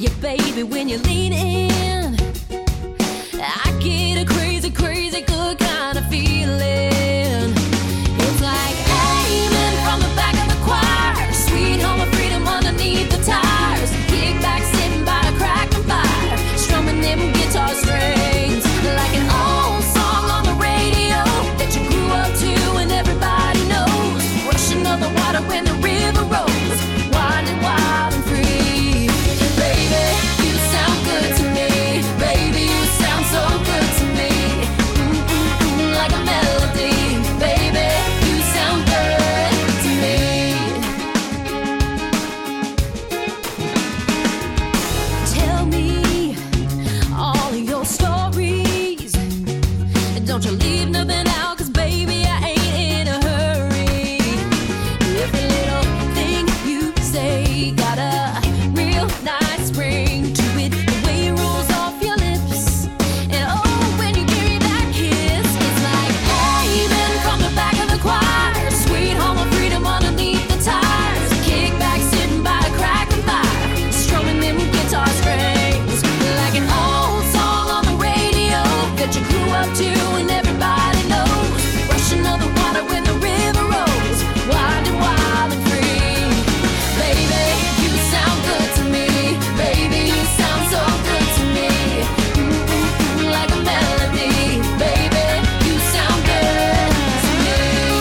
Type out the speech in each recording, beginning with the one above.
Yeah, baby, when you lean in, I get a crazy, crazy good kind of feeling. It's like aiming from the back of the choir, sweet home of freedom underneath the tires. Kick back, sitting by a cracking fire, strumming them guitar strings like an old song on the radio that you grew up to and everybody knows. Rushing of the water when the river rolls, winding wild and free. Baby, you sound good to me. Baby, you sound so good to me. Like a melody. Baby, you sound good to me. Tell me all of your stories. Don't you leave nothing out, 'cause baby, I ain't in a hurry. Every little thing you say got a real nice ring to it. The way it rolls off your lips, and oh, when you give me that kiss, it's like aiming from the back of the choir, sweet home of freedom underneath the tires. Kick back, sitting by a cracking fire, strumming them guitar strings like an old song on the radio that you grew up to and everybody knows. Rushing of the water when the river rolls, winding wild and free. Baby, you sound good to me. Baby, you sound so good to me. Like a melody. Baby, you sound good to me.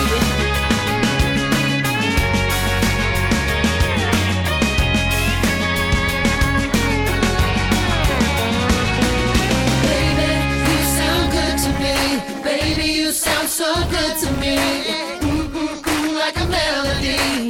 Baby, you sound good to me. Baby, you sound so good to me. Like a melody.